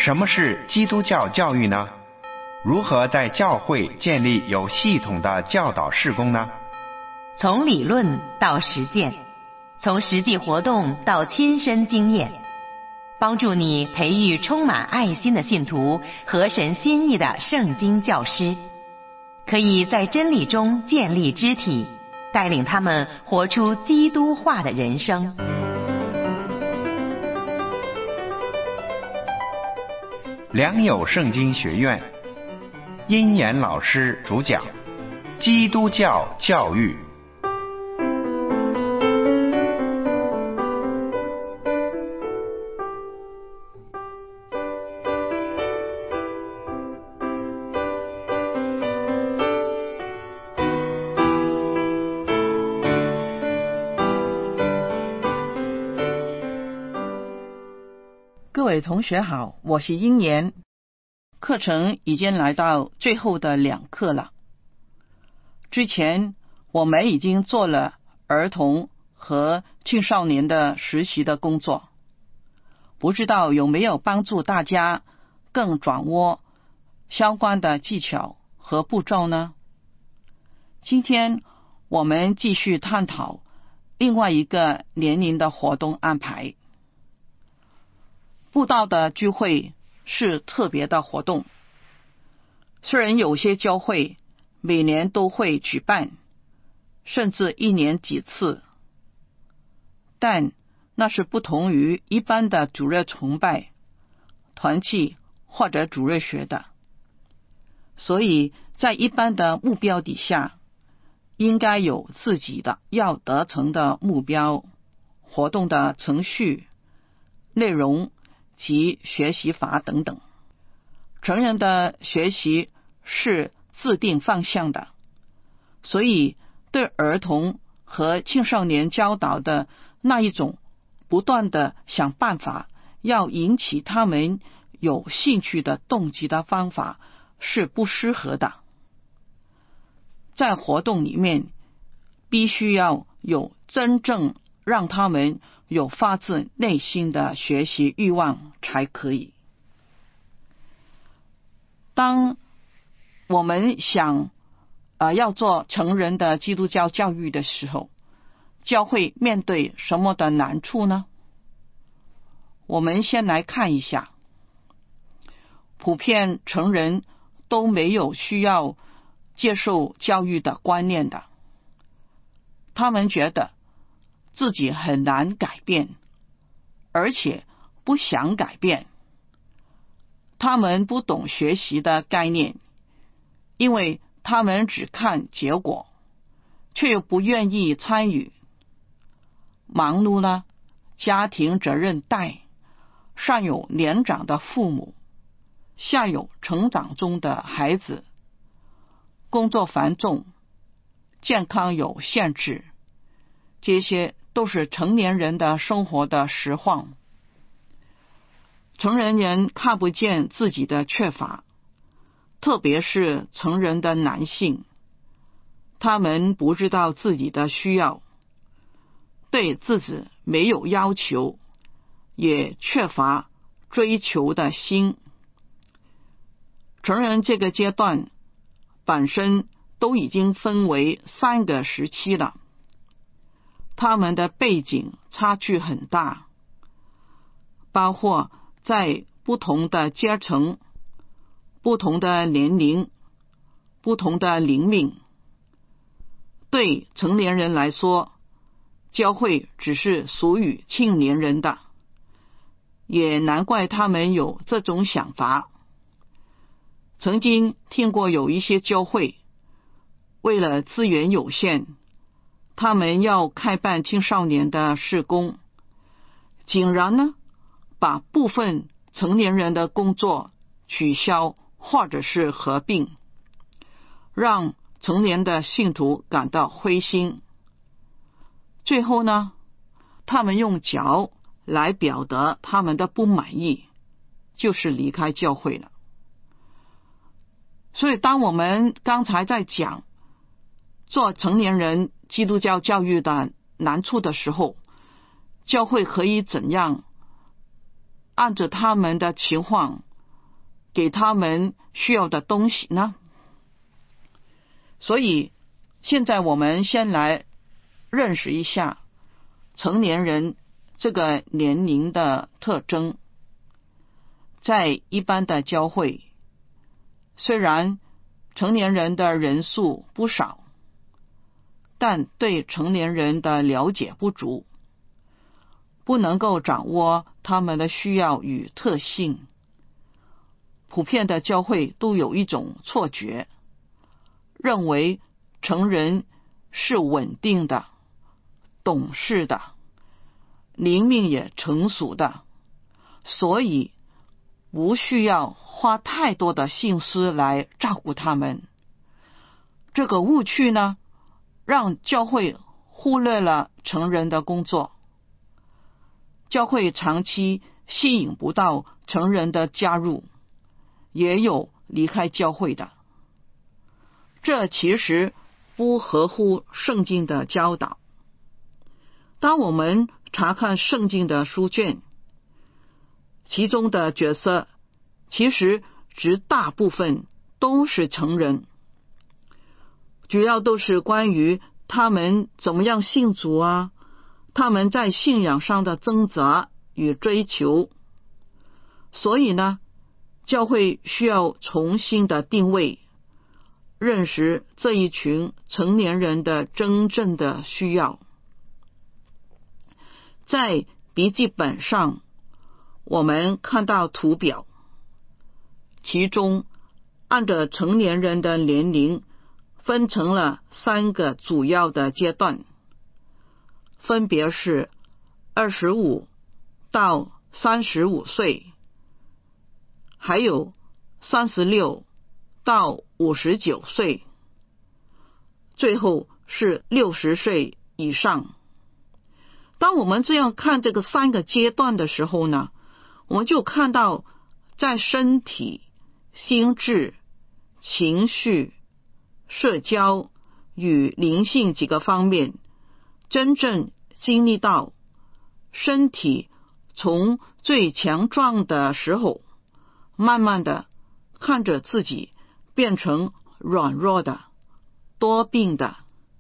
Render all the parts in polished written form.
什么是基督教教育呢？如何在教会建立有系统的教导事工呢？ 从理论到实践，从实际活动到亲身经验，帮助你培育充满爱心的信徒和神心意的圣经教师，可以在真理中建立肢体，带领他们活出基督化的人生。 良友圣经学院，殷言老师主讲，基督教教育。 各位同学好，我是殷言。课程已经来到最后的2课了。之前我们已经做了儿童和青少年的实习的工作，不知道有没有帮助大家更掌握相关的技巧和步骤呢？今天我们继续探讨另外一个年龄的活动安排。布道的聚会是特别的活动，虽然有些教会每年都会举办，甚至1年几次，但那是不同于一般的主日崇拜、团契或者主日学的。所以在一般的目标底下，应该有自己的要达成的目标、活动的程序、内容及学习法等等。成人的学习是自定方向的，所以对儿童和青少年教导的那一种不断的想办法要引起他们有兴趣的动机的方法是不适合的。在活动里面必须要有真正让他们有发自内心的学习欲望才可以。当我们想要做成人的基督教教育的时候，教会面对什么的难处呢？我们先来看一下，普遍成人都没有需要接受教育的观念的，他们觉得自己很难改变，而且不想改变。他们不懂学习的概念，因为他们只看结果，却又不愿意参与。忙碌了，家庭责任带，上有年长的父母，下有成长中的孩子，工作繁重，健康有限制，这些都是成年人的生活的实况。成人人看不见自己的缺乏，特别是成人的男性，他们不知道自己的需要，对自己没有要求，也缺乏追求的心。成人这个阶段本身都已经分为3个时期了，他们的背景差距很大，包括在不同的阶层、不同的年龄、不同的灵命。对成年人来说，教会只是属于青年人的，也难怪他们有这种想法。曾经听过有一些教会为了资源有限，他们要开办青少年的事工，竟然呢把部分成年人的工作取消或者是合并，让成年的信徒感到灰心。最后呢，他们用脚来表达他们的不满意，就是离开教会了。所以当我们刚才在讲做成年人基督教教育的难处的时候，教会可以怎样按着他们的情况给他们需要的东西呢？所以现在我们先来认识一下成年人这个年龄的特征。在一般的教会，虽然成年人的人数不少，但对成年人的了解不足，不能够掌握他们的需要与特性。普遍的教会都有一种错觉，认为成人是稳定的、懂事的、灵命也成熟的，所以不需要花太多的心思来照顾他们。这个误区呢，让教会忽略了成人的工作。教会长期吸引不到成人的加入，也有离开教会的。这其实不合乎圣经的教导。当我们查看圣经的书卷，其中的角色其实绝大部分都是成人，主要都是关于他们怎么样信主啊，他们在信仰上的挣扎与追求。所以呢，教会需要重新的定位，认识这一群成年人的真正的需要。在笔记本上我们看到图表，其中按照成年人的年龄分成了3个主要的阶段，分别是25到35岁，还有36到59岁，最后是60岁以上。当我们这样看这个3个阶段的时候呢，我们就看到在身体、心智、情绪、社交与灵性几个方面，真正经历到身体从最强壮的时候，慢慢的看着自己变成软弱的、多病的，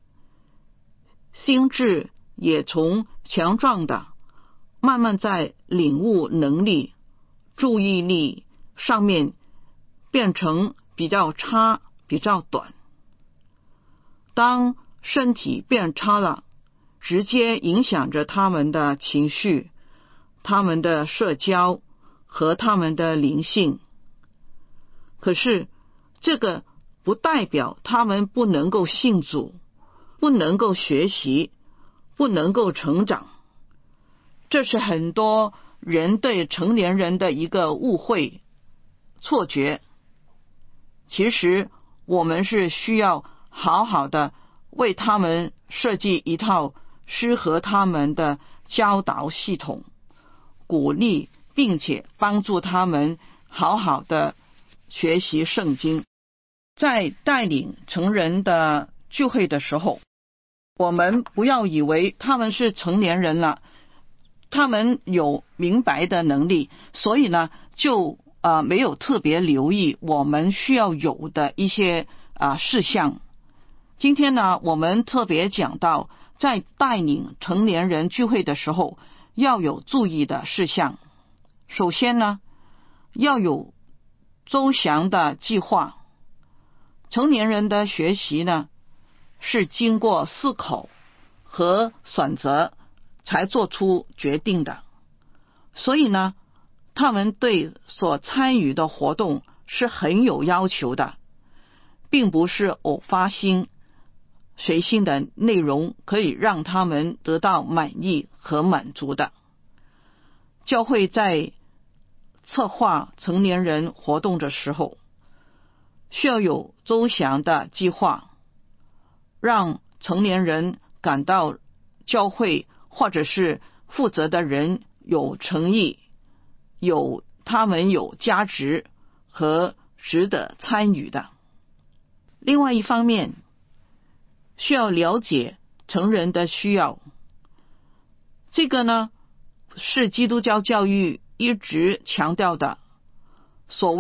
心智也从强壮的慢慢在领悟能力、注意力上面变成比较差、比较短。当身体变差了，直接影响着他们的情绪、他们的社交和他们的灵性。可是这个不代表他们不能够信主，不能够学习，不能够成长。这是很多人对成年人的一个误会、错觉。其实我们是需要好好的为他们设计一套适合他们的教导系统，鼓励并且帮助他们好好的学习圣经。在带领成人的聚会的时候，我们不要以为他们是成年人了，他们有明白的能力，所以呢就没有特别留意我们需要有的一些事项。今天呢，我们特别讲到在带领成年人聚会的时候要有注意的事项。首先呢，要有周详的计划。成年人的学习呢，是经过思考和选择才做出决定的，所以呢，他们对所参与的活动是很有要求的，并不是偶发性、随性的内容可以让他们得到满意和满足的。教会在策划成年人活动的时候，需要有周详的计划，让成年人感到教会或者是负责的人有诚意，他们有价值和值得参与的。另外一方面，需要了解成人的需要。这个呢，是基督教教育一直强调的，所谓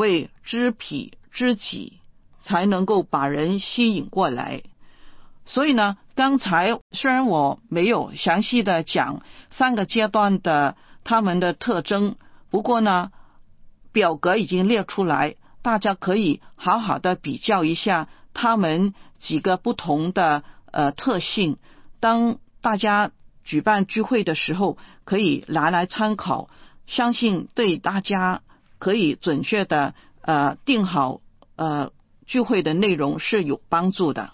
知彼知己，才能够把人吸引过来。所以呢，刚才虽然我没有详细的讲3个阶段的他们的特征，不过呢，表格已经列出来，大家可以好好的比较一下他们几个不同的特性。当大家举办聚会的时候，可以拿来参考，相信对大家可以准确的定好聚会的内容是有帮助的。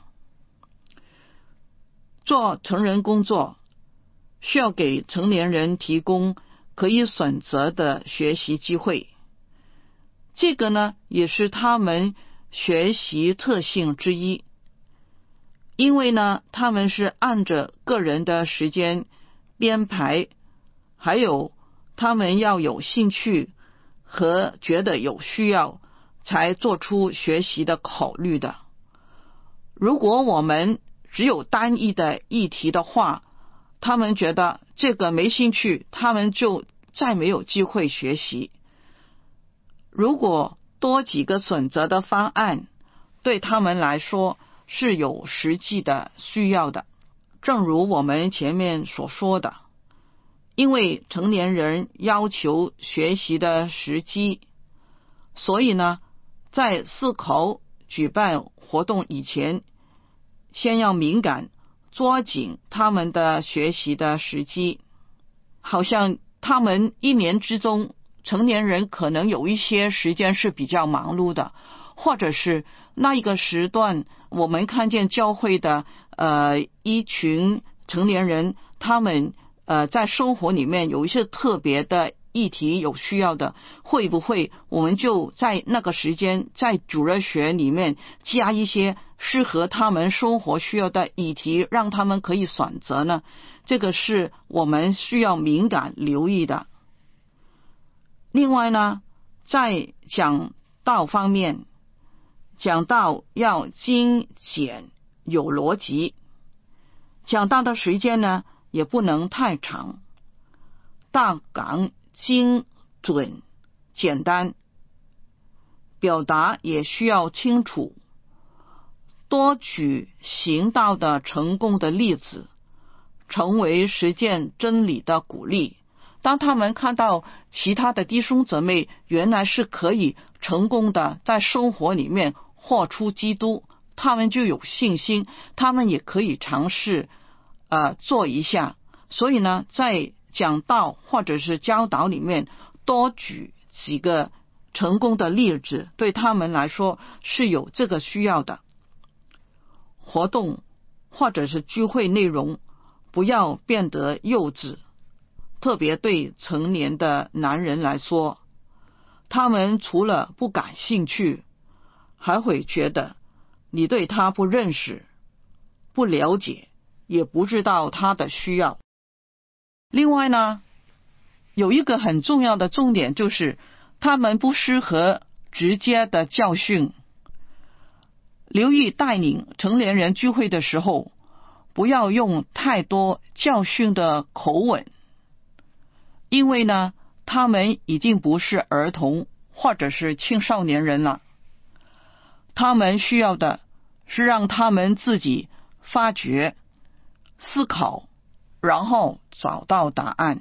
做成人工作需要给成年人提供可以选择的学习机会，这个呢也是他们学习特性之一。因为呢，他们是按着个人的时间编排，还有他们要有兴趣和觉得有需要才做出学习的考虑的。如果我们只有单一的议题的话，他们觉得这个没兴趣，他们就再没有机会学习。如果多几个选择的方案，对他们来说是有实际的需要的。正如我们前面所说的，因为成年人要求学习的时机，所以呢，在思考举办活动以前，先要敏感抓紧他们的学习的时机。好像他们一年之中，成年人可能有一些时间是比较忙碌的，或者是那一个时段我们看见教会的一群成年人，他们在生活里面有一些特别的议题有需要的，会不会我们就在那个时间在主日学里面加一些适合他们生活需要的议题，让他们可以选择呢？这个是我们需要敏感留意的。另外呢，在讲道方面，讲道要精简有逻辑，讲道的时间呢也不能太长，大纲精准简单，表达也需要清楚，多举行道的成功的例子，成为实践真理的鼓励。当他们看到其他的弟兄姊妹原来是可以成功的在生活里面活出基督，他们就有信心，他们也可以尝试做一下。所以呢，在讲道或者是教导里面多举几个成功的例子，对他们来说是有这个需要的。活动或者是聚会内容不要变得幼稚，特别对成年的男人来说，他们除了不感兴趣，还会觉得你对他不认识、不了解，也不知道他的需要。另外呢，有一个很重要的重点，就是他们不适合直接的教训。留意带领成年人聚会的时候，不要用太多教训的口吻，因为呢，他们已经不是儿童或者是青少年人了。他们需要的是让他们自己发掘、思考，然后找到答案。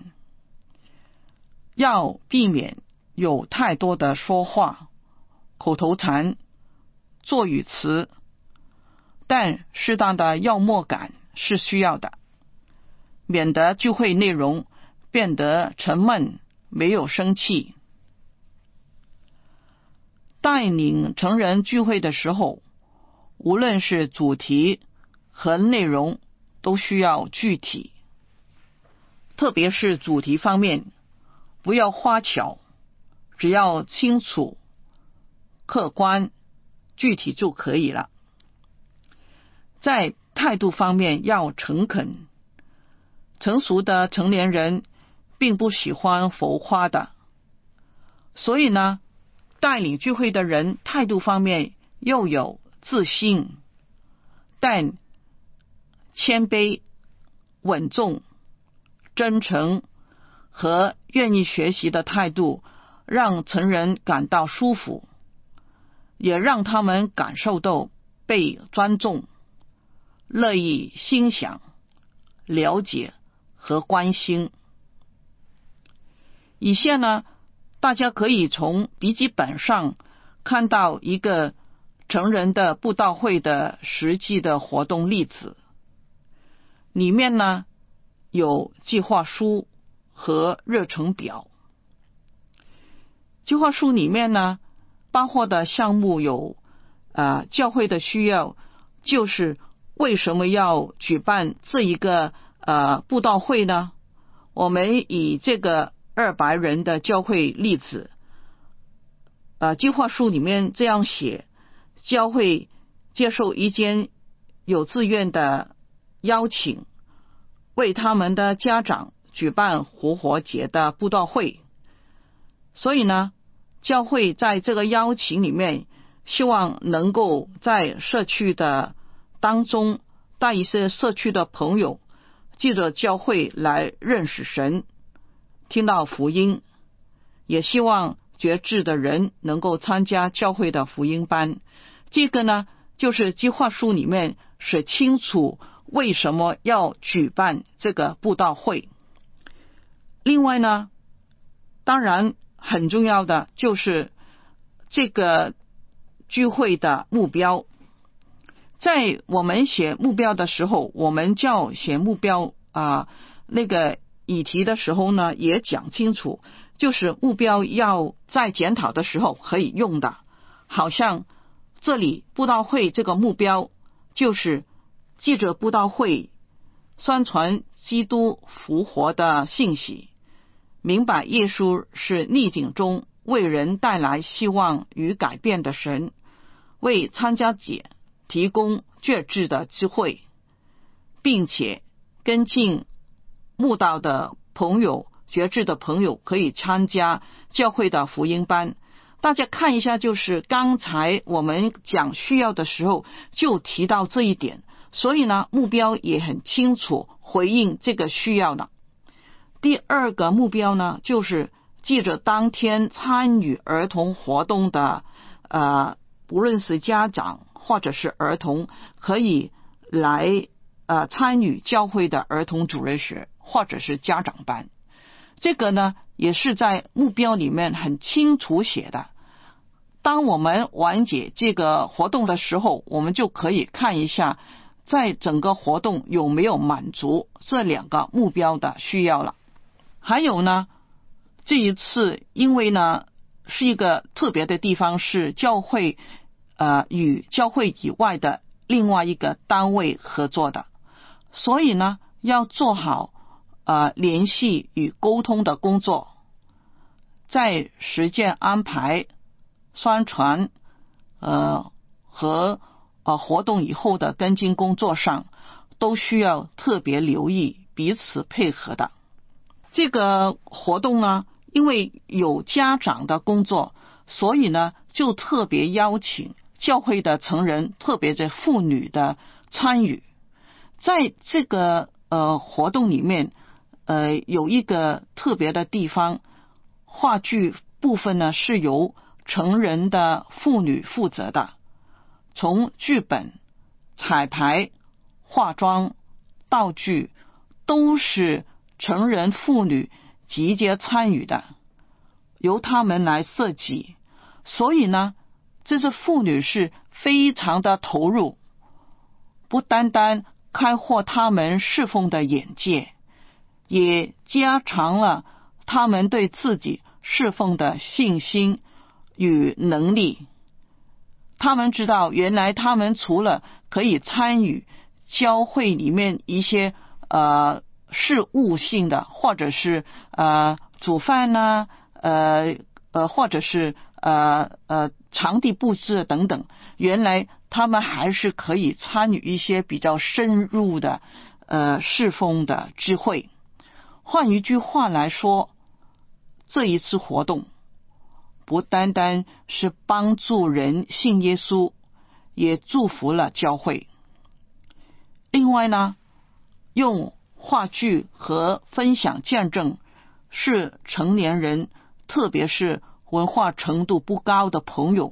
要避免有太多的说话、口头禅、做语词，但适当的幽默感是需要的，免得聚会内容变得沉闷，没有生气。带领成人聚会的时候，无论是主题和内容都需要具体，特别是主题方面，不要花巧，只要清楚、客观、具体就可以了。在态度方面要诚恳，成熟的成年人并不喜欢浮夸的，所以呢，带领聚会的人态度方面又有自信，但谦卑、稳重、真诚和愿意学习的态度，让成人感到舒服。 也让他们感受到被尊重，乐意欣赏、了解和关心。以下呢，大家可以从笔记本上看到一个成人的布道会的实际的活动例子，里面呢有计划书和日程表。计划书里面呢包括的项目有教会的需要，就是为什么要举办这一个布道会呢？我们以这个200人的教会例子，计划书里面这样写：教会接受一间有自愿的邀请，为他们的家长举办复活节的布道会。所以呢，教会在这个邀请里面，希望能够在社区的当中带一些社区的朋友，借着教会来认识神，听到福音，也希望决志的人能够参加教会的福音班。这个呢，就是计划书里面写清楚为什么要举办这个布道会。另外呢，当然很重要的就是这个聚会的目标。在我们写目标的时候，我们叫写目标那个议题的时候呢，也讲清楚，就是目标要在检讨的时候可以用的。好像这里布道会这个目标就是借着布道会宣传基督复活的信息，明白耶稣是逆境中为人带来希望与改变的神，为参加者提供决志的机会，并且跟进慕道的朋友、决志的朋友可以参加教会的福音班。大家看一下，就是刚才我们讲需要的时候就提到这一点，所以呢，目标也很清楚回应这个需要的。第二个目标呢，就是借着当天参与儿童活动的不论是家长或者是儿童，可以来参与教会的儿童主日学或者是家长班。这个呢也是在目标里面很清楚写的。当我们完结这个活动的时候，我们就可以看一下在整个活动有没有满足这2个目标的需要了。还有呢，这一次因为呢是一个特别的地方，是教会与教会以外的另外一个单位合作的，所以呢要做好联系与沟通的工作，在实践安排、宣传和活动以后的跟进工作上，都需要特别留意彼此配合的。这个活动呢，因为有家长的工作，所以呢就特别邀请教会的成人，特别是妇女的参与。在这个活动里面有一个特别的地方，话剧部分呢是由成人的妇女负责的，从剧本、彩排、化妆、道具都是成人妇女直接参与的，由他们来设计。所以呢，这些妇女是非常的投入，不单单开阔他们侍奉的眼界，也加强了他们对自己侍奉的信心与能力。他们知道，原来他们除了可以参与教会里面一些事务性的，或者是煮饭呢，或者是场地布置等等，原来他们还是可以参与一些比较深入的侍奉的智慧。换一句话来说，这一次活动不单单是帮助人信耶稣，也祝福了教会。另外呢，用话剧和分享见证是成年人，特别是文化程度不高的朋友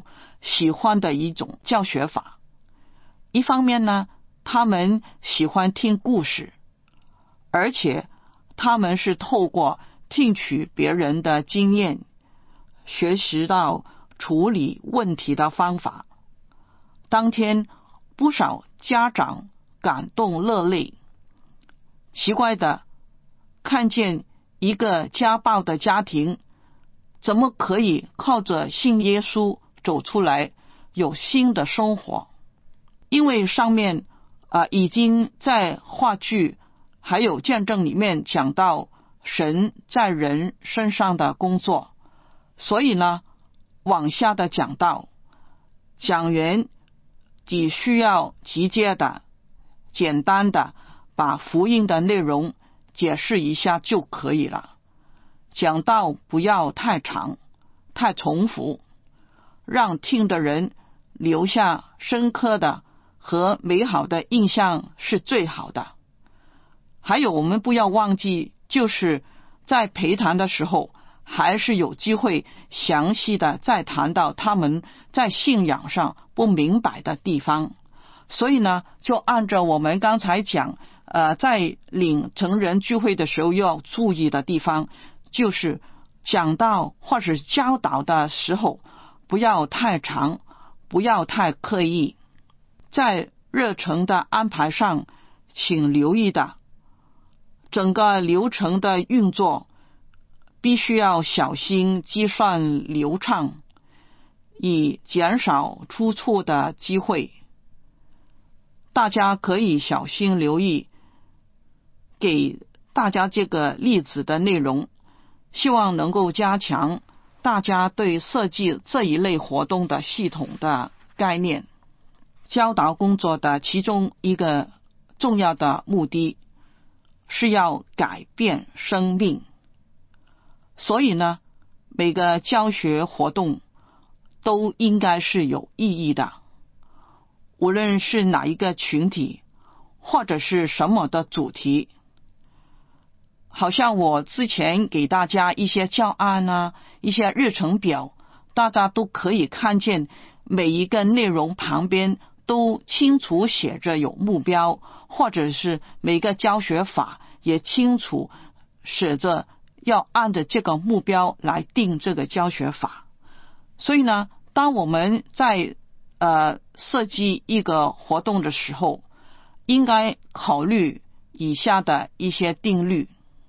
喜欢的一种教学法。一方面呢，他们喜欢听故事，而且他们是透过听取别人的经验，学习到处理问题的方法。当天不少家长感动落泪。奇怪的，看见一个家暴的家庭怎么可以靠着信耶稣走出来，有新的生活。因为上面已经在话剧还有见证里面讲到神在人身上的工作，所以呢，往下的讲到，讲员只需要直接的简单的把福音的内容解释一下就可以了。讲道不要太长太重复，让听的人留下深刻的和美好的印象是最好的。还有我们不要忘记，就是在陪谈的时候还是有机会详细的再谈到他们在信仰上不明白的地方。所以呢，就按照我们刚才讲在领成人聚会的时候要注意的地方，就是讲到或是教导的时候不要太长，不要太刻意。在热程的安排上请留意的，整个流程的运作必须要小心计算流畅，以减少出错的机会。大家可以小心留意给大家这个例子的内容，希望能够加强大家对设计这一类活动的系统的概念。教导工作的其中一个重要的目的是要改变生命，所以呢，每个教学活动都应该是有意义的，无论是哪一个群体或者是什么的主题。好像我之前给大家一些教案一些日程表，大家都可以看见每一个内容旁边都清楚写着有目标，或者是每个教学法也清楚写着要按着这个目标来定这个教学法。所以呢，当我们在设计一个活动的时候，应该考虑以下的一些定律。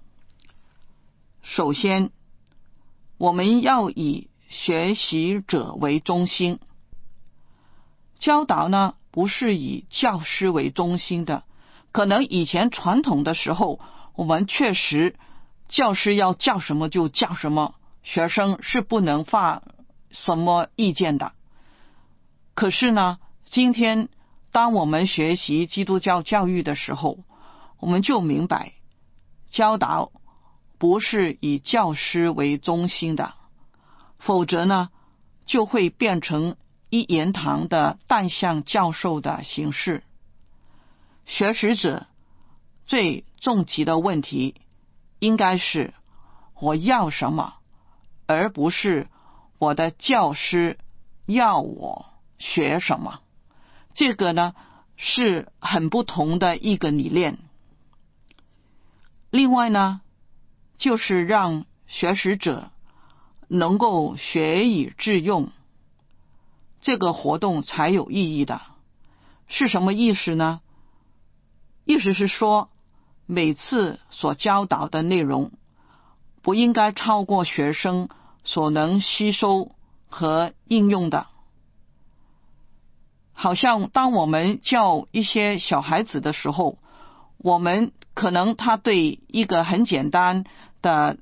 首先，我们要以学习者为中心。教导呢，不是以教师为中心的。可能以前传统的时候，我们确实教师要教什么就教什么，学生是不能发什么意见的。可是呢，今天当我们学习基督教教育的时候，我们就明白，教导不是以教师为中心的，否则呢，就会变成一言堂的单向教授的形式。学习者最终极的问题应该是我要什么，而不是我的教师要我学什么。这个呢，是很不同的一个理念。另外呢，就是让学习者能够学以致用，这个活动才有意义的。是什么意思呢？意思是说，每次所教导的内容不应该超过学生所能吸收和应用的。好像当我们教一些小孩子的时候，我们可能他对一个很简单的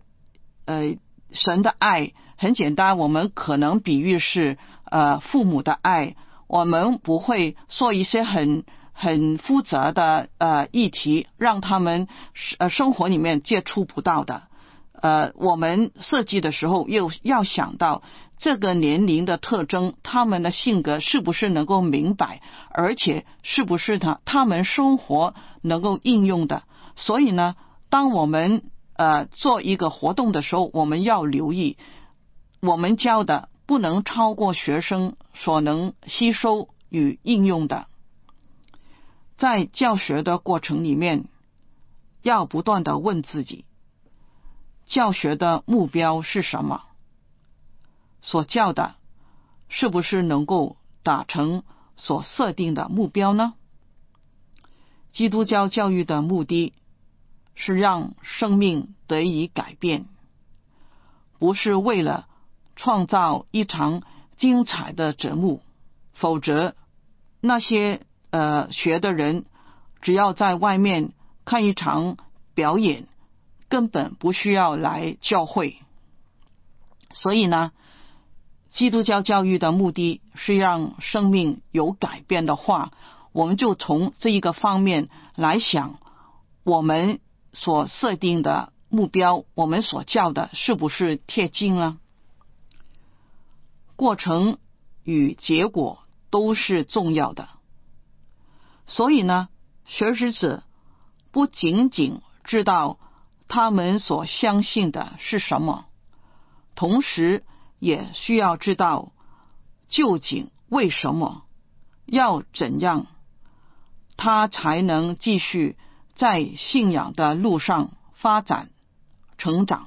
神的爱很简单，我们可能比喻是父母的爱，我们不会说一些很复杂的议题，让他们生活里面接触不到的。我们设计的时候又要想到这个年龄的特征，他们的性格是不是能够明白，而且是不是他们生活能够应用的。所以呢，当我们做一个活动的时候，我们要留意，我们教的不能超过学生所能吸收与应用的。在教学的过程里面，要不断地问自己，教学的目标是什么？所教的是不是能够达成所设定的目标呢？基督教教育的目的是让生命得以改变，不是为了创造一场精彩的节目，否则那些学的人只要在外面看一场表演，根本不需要来教会。所以呢，基督教教育的目的是让生命有改变的话，我们就从这一个方面来想，我们所设定的目标，我们所教的是不是贴近呢？过程与结果都是重要的。所以呢，学习者不仅仅知道他们所相信的是什么，同时也需要知道究竟为什么，要怎样，他才能继续在信仰的路上发展成长。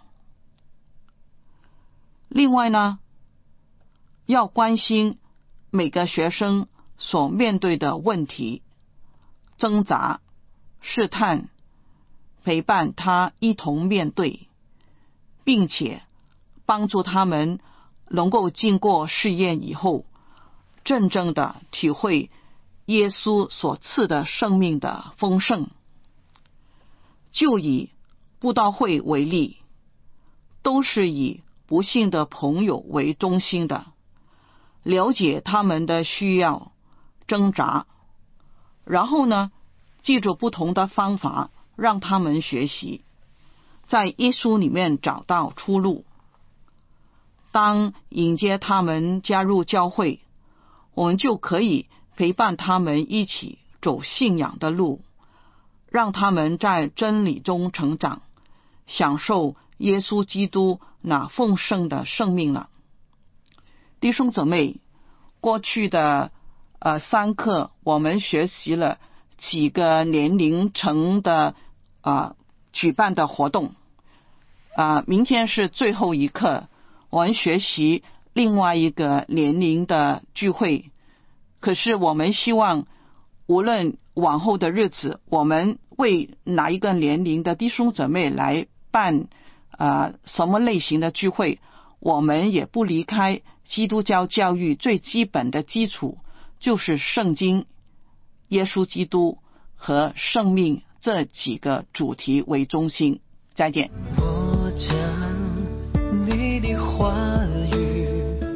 另外呢，要关心每个学生所面对的问题、挣扎、试探，陪伴他一同面对，并且帮助他们能够经过试验以后，真正的体会耶稣所赐的生命的丰盛。就以布道会为例，都是以不幸的朋友为中心的，了解他们的需要、挣扎，然后呢，记住不同的方法让他们学习，在耶稣里面找到出路。当迎接他们加入教会，我们就可以陪伴他们一起走信仰的路，让他们在真理中成长，享受耶稣基督那丰盛的生命了。弟兄姊妹，过去的3课我们学习了几个年龄层的举办的活动，明天是最后一课，我们学习另外一个年龄的聚会。可是我们希望无论往后的日子，我们为哪一个年龄的弟兄姊妹来办什么类型的聚会，我们也不离开基督教教育最基本的基础，就是圣经、耶稣基督和生命这几个主题为中心。再见。 我将你的话语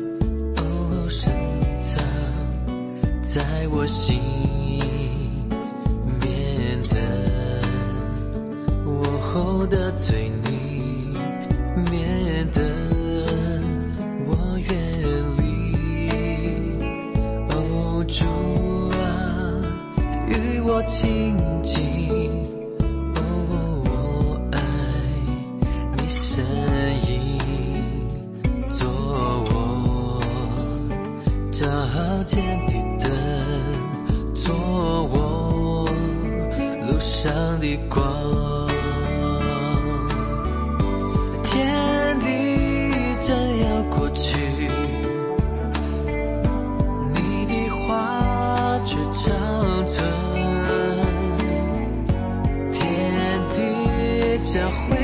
深藏在我心面的，我后的罪你免得我远离。哦，主啊，与我亲近，哦，我爱你声音，做我照见的灯，做我路上的光。天地将要过去，你的话却长存。天地将会